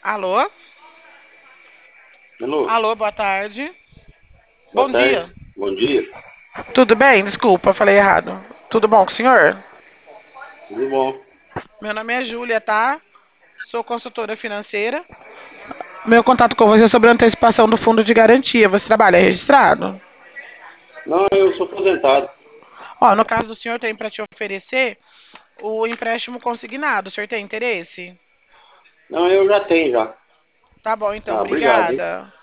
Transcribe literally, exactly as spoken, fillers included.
Alô? Alô, Alô, boa tarde. boa Bom tarde, dia. bom dia, Tudo bem? Desculpa, falei errado. Tudo bom com o senhor? tudo bom? Meu nome é Júlia, tá? Sou consultora financeira. Meu contato com você é sobre a antecipação do fundo de garantia. Você trabalha registrado? Não, eu sou aposentado. Ó, no caso do senhor, tem para te oferecer o empréstimo consignado. O senhor tem interesse? Não, eu já tenho já. Tá bom, então, Ah, obrigado, hein? obrigada.